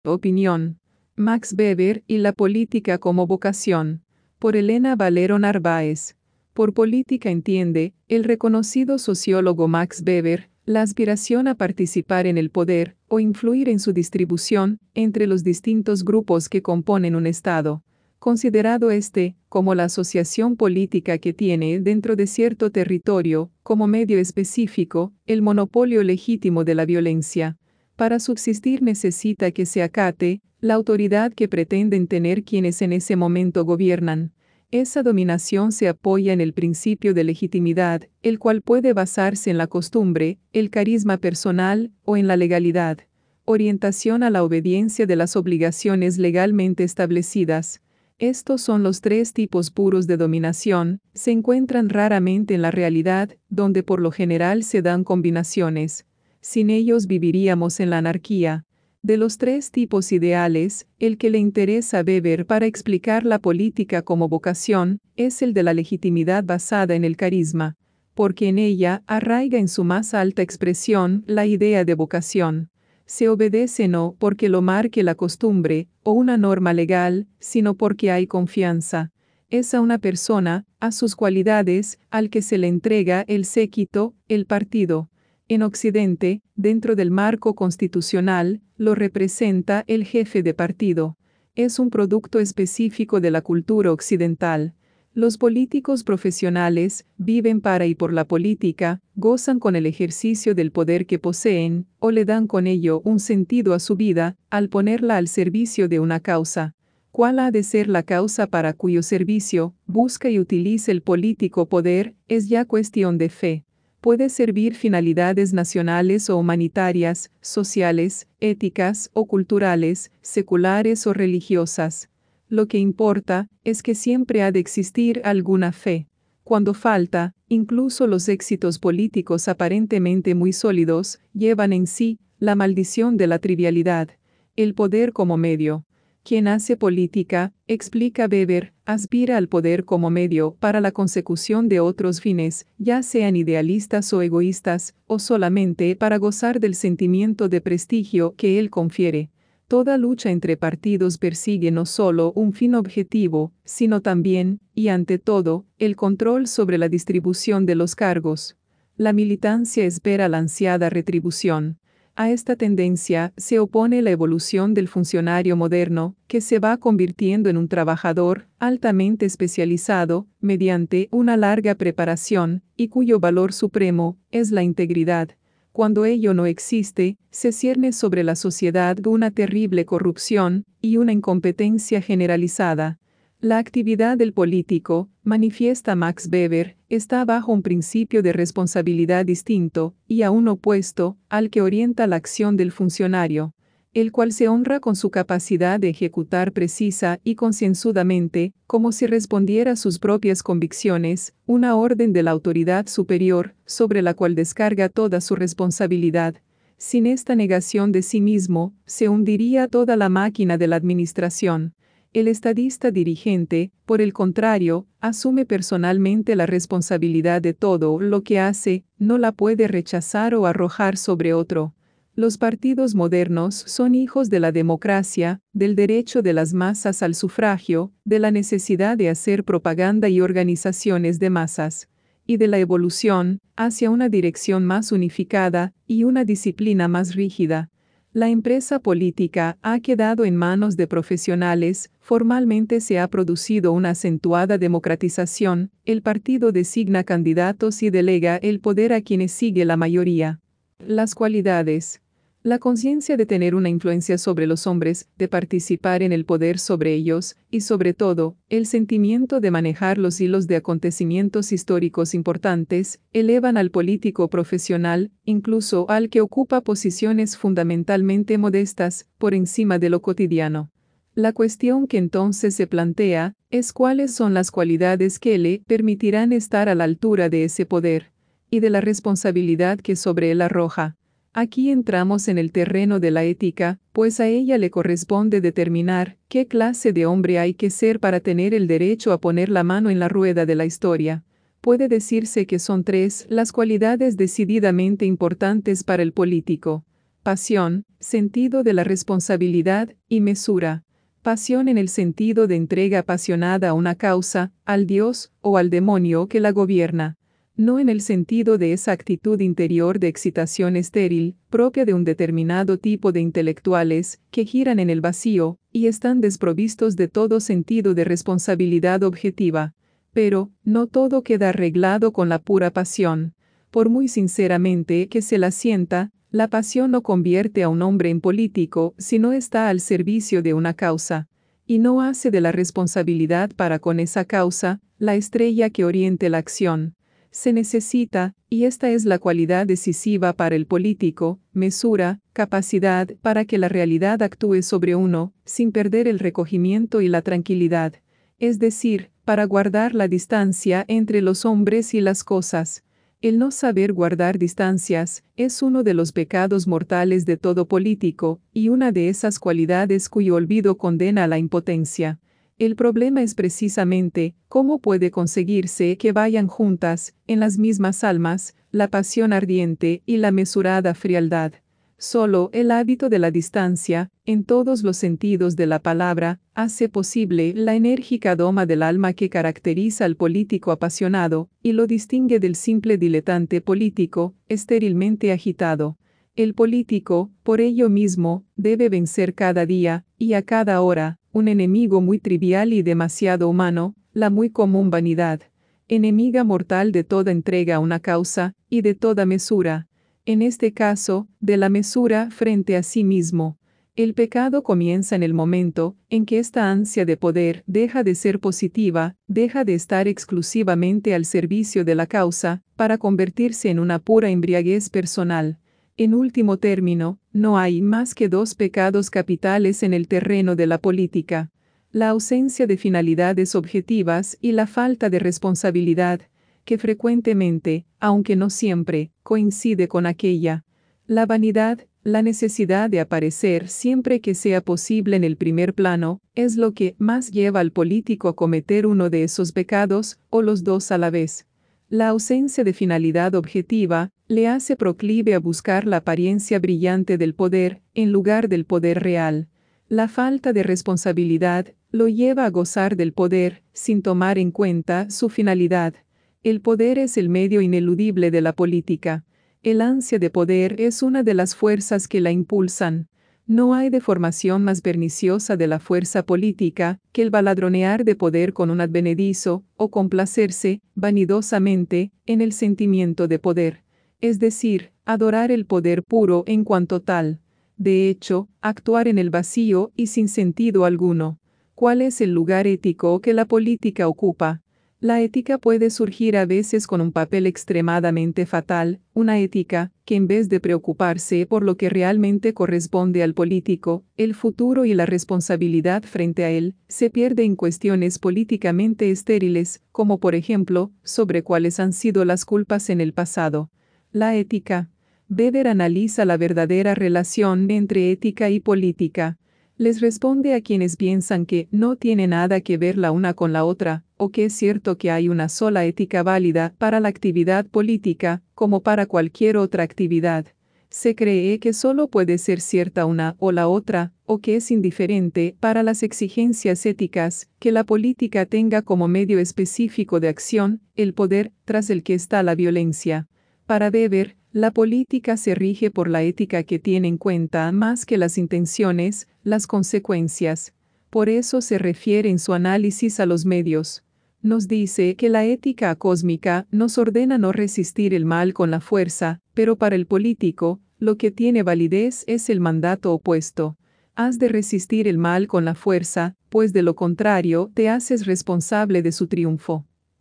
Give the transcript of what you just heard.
Opinión. Max Weber y la política como vocación. Por Elena Valero Narváez. Por política entiende, el reconocido sociólogo Max Weber, la aspiración a participar en el poder, o influir en su distribución, entre los distintos grupos que componen un Estado. Considerado como la asociación política que tiene dentro de cierto territorio, como medio específico, el monopolio legítimo de la violencia. Para subsistir necesita que se acate la autoridad que pretenden tener quienes en ese momento gobiernan. Esa dominación se apoya en el principio de legitimidad, el cual puede basarse en la costumbre, el carisma personal o en la legalidad. Orientación a la obediencia de las obligaciones legalmente establecidas. Estos son los tres tipos puros de dominación, se encuentran raramente en la realidad, donde por lo general se dan combinaciones. Sin ellos viviríamos en la anarquía. De los tres tipos ideales, el que le interesa a Weber para explicar la política como vocación, es el de la legitimidad basada en el carisma, porque en ella arraiga en su más alta expresión la idea de vocación. Se obedece no porque lo marque la costumbre o una norma legal, sino porque hay confianza. Es a una persona, a sus cualidades, al que se le entrega el séquito, el partido. En Occidente, dentro del marco constitucional, lo representa el jefe de partido. Es un producto específico de la cultura occidental. Los políticos profesionales viven para y por la política, gozan con el ejercicio del poder que poseen, o le dan con ello un sentido a su vida, al ponerla al servicio de una causa. ¿Cuál ha de ser la causa para cuyo servicio busca y utiliza el político poder? Es ya cuestión de fe. Puede servir finalidades nacionales o humanitarias, sociales, éticas o culturales, seculares o religiosas. Lo que importa es que siempre ha de existir alguna fe. Cuando falta, incluso los éxitos políticos aparentemente muy sólidos, llevan en sí la maldición de la trivialidad. El poder como medio. Quien hace política, explica Weber, aspira al poder como medio para la consecución de otros fines, ya sean idealistas o egoístas, o solamente para gozar del sentimiento de prestigio que él confiere. Toda lucha entre partidos persigue no solo un fin objetivo, sino también, y ante todo, el control sobre la distribución de los cargos. La militancia espera la ansiada retribución. A esta tendencia se opone la evolución del funcionario moderno, que se va convirtiendo en un trabajador altamente especializado, mediante una larga preparación, y cuyo valor supremo es la integridad. Cuando ello no existe, se cierne sobre la sociedad una terrible corrupción y una incompetencia generalizada. La actividad del político, manifiesta Max Weber, está bajo un principio de responsabilidad distinto, y aún opuesto, al que orienta la acción del funcionario, el cual se honra con su capacidad de ejecutar precisa y concienzudamente, como si respondiera a sus propias convicciones, una orden de la autoridad superior, sobre la cual descarga toda su responsabilidad. Sin esta negación de sí mismo, se hundiría toda la máquina de la administración. El estadista dirigente, por el contrario, asume personalmente la responsabilidad de todo lo que hace, no la puede rechazar o arrojar sobre otro. Los partidos modernos son hijos de la democracia, del derecho de las masas al sufragio, de la necesidad de hacer propaganda y organizaciones de masas, y de la evolución hacia una dirección más unificada y una disciplina más rígida. La empresa política ha quedado en manos de profesionales, formalmente se ha producido una acentuada democratización, el partido designa candidatos y delega el poder a quienes sigue la mayoría. Las cualidades. La conciencia de tener una influencia sobre los hombres, de participar en el poder sobre ellos, y sobre todo, el sentimiento de manejar los hilos de acontecimientos históricos importantes, elevan al político profesional, incluso al que ocupa posiciones fundamentalmente modestas, por encima de lo cotidiano. La cuestión que entonces se plantea, es cuáles son las cualidades que le permitirán estar a la altura de ese poder, y de la responsabilidad que sobre él arroja. Aquí entramos en el terreno de la ética, pues a ella le corresponde determinar qué clase de hombre hay que ser para tener el derecho a poner la mano en la rueda de la historia. Puede decirse que son tres las cualidades decididamente importantes para el político. pasión, sentido de la responsabilidad, y mesura. Pasión en el sentido de entrega apasionada a una causa, al Dios o al demonio que la gobierna. No en el sentido de esa actitud interior de excitación estéril, propia de un determinado tipo de intelectuales, que giran en el vacío, y están desprovistos de todo sentido de responsabilidad objetiva. Pero, no todo queda arreglado con la pura pasión. Por muy sinceramente que se la sienta, la pasión no convierte a un hombre en político si no está al servicio de una causa, y no hace de la responsabilidad para con esa causa, la estrella que oriente la acción. Se necesita, y esta es la cualidad decisiva para el político, mesura, capacidad para que la realidad actúe sobre uno, sin perder el recogimiento y la tranquilidad, es decir, para guardar la distancia entre los hombres y las cosas. El no saber guardar distancias es uno de los pecados mortales de todo político, y una de esas cualidades cuyo olvido condena a la impotencia. El problema es precisamente cómo puede conseguirse que vayan juntas, en las mismas almas, la pasión ardiente y la mesurada frialdad. Solo el hábito de la distancia, en todos los sentidos de la palabra, hace posible la enérgica doma del alma que caracteriza al político apasionado, y lo distingue del simple diletante político, estérilmente agitado. El político, por ello mismo, debe vencer cada día, y a cada hora, un enemigo muy trivial y demasiado humano, la muy común vanidad, enemiga mortal de toda entrega a una causa, y de toda mesura. En este caso, de la mesura frente a sí mismo. El pecado comienza en el momento en que esta ansia de poder deja de ser positiva, deja de estar exclusivamente al servicio de la causa, para convertirse en una pura embriaguez personal. En último término, no hay más que dos pecados capitales en el terreno de la política: la ausencia de finalidades objetivas y la falta de responsabilidad, que frecuentemente, aunque no siempre, coincide con aquella. La vanidad, la necesidad de aparecer siempre que sea posible en el primer plano, es lo que más lleva al político a cometer uno de esos pecados, o los dos a la vez. La ausencia de finalidad objetiva le hace proclive a buscar la apariencia brillante del poder, en lugar del poder real. La falta de responsabilidad lo lleva a gozar del poder, sin tomar en cuenta su finalidad. El poder es el medio ineludible de la política. El ansia de poder es una de las fuerzas que la impulsan. No hay deformación más perniciosa de la fuerza política que el baladronear de poder con un advenedizo, o complacerse, vanidosamente, en el sentimiento de poder. Es decir, adorar el poder puro en cuanto tal. De hecho, actuar en el vacío y sin sentido alguno. ¿Cuál es el lugar ético que la política ocupa? La ética puede surgir a veces con un papel extremadamente fatal, una ética que en vez de preocuparse por lo que realmente corresponde al político, el futuro y la responsabilidad frente a él, se pierde en cuestiones políticamente estériles, como por ejemplo, sobre cuáles han sido las culpas en el pasado. La ética. Weber analiza la verdadera relación entre ética y política. Les responde a quienes piensan que no tiene nada que ver la una con la otra, o que es cierto que hay una sola ética válida para la actividad política, como para cualquier otra actividad. Se cree que solo puede ser cierta una o la otra, o que es indiferente para las exigencias éticas que la política tenga como medio específico de acción, el poder, tras el que está la violencia. Para Weber, la política se rige por la ética que tiene en cuenta más que las intenciones, las consecuencias. Por eso se refiere en su análisis a los medios. Nos dice que la ética cósmica nos ordena no resistir el mal con la fuerza, pero para el político, lo que tiene validez es el mandato opuesto. Has de resistir el mal con la fuerza, pues de lo contrario te haces responsable de su triunfo.